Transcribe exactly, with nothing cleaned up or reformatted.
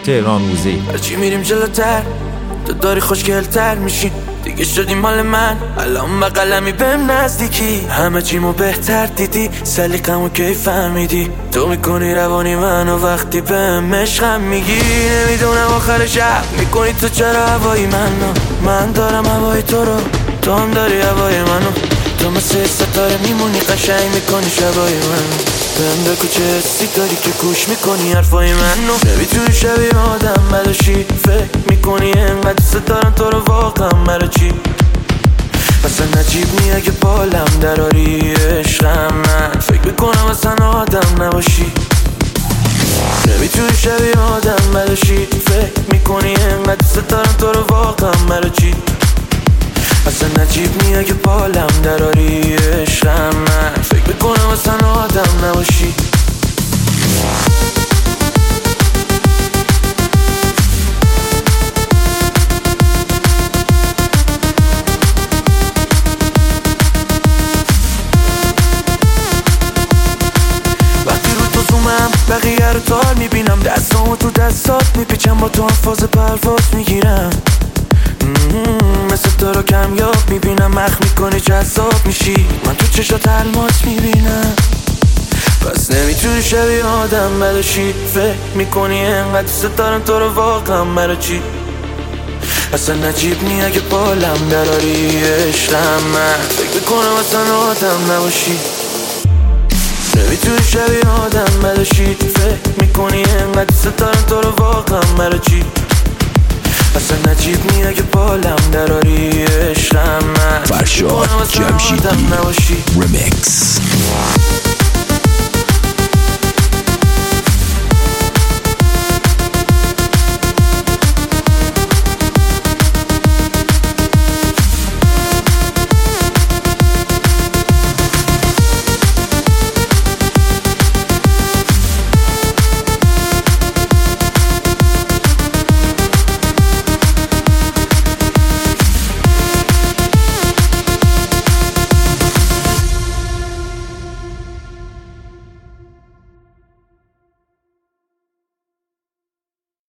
تهران موزیک. هرچی میریم جلوتر تو داری خوشگلتر میشی، دیگه شدی مال من، الان با قلمی بهم نزدیکی، همه چیمو بهتر دیدی، سلیقمو کی فهمیدی، تو میکنی روانی منو وقتی بهم عشقم میگی، نمیدونم آخر شب میکنی تو چرا هوای منو، من دارم هوای تو رو، تو هم داری هوای منو، تو مثل ستاره میمونی قشنگ میکنی شبای منو، بهم بگو چه حسی داری که گوش میکنی حرفای منو، نمیتونی شبیه آدم بلاشی، فکر میکنی انقدر دوست دارم تو رو واقعا مرا چی، اصلا عجیب نی اگه بالم دراری عشقم، من فکر میکنم اصلا آدم نباشی، نمیتونی شبیه آدم بلاشی، فکر میکنی انقدر دوست دارم تو رو واقعا مرا چی، اصلا عجیب نی اگه بالم دراری عشقم، من فکر میکنم اصلا آدم نباشی. وقتی رو تو زومم بقیه رو تار میبینم، دستامو تو دستات میپیچم، با تو هم فاز پرواز میگیرم، مثل تو رو کمیاب میبینم، مخ میکنی جذاب میشی، من تو چشات الماس میبینم، پس نمیتونی شبیه آدم بلاشی، فکر میکنی انقدر دوست دارم تو رو واقعا مرا چی، اصلا عجیب نی اگه بالم دراری عشقم، من فکر میکنم اصلا آدم نباشی، نمیتونی شبیه آدم بلاشی، فکر میکنی انقدر دوست دارم تو رو واقعا مرا چی، اصلا عجیب نی اگه بالم دراری عشقم، من فرشاد جمشیدی ریمیکس.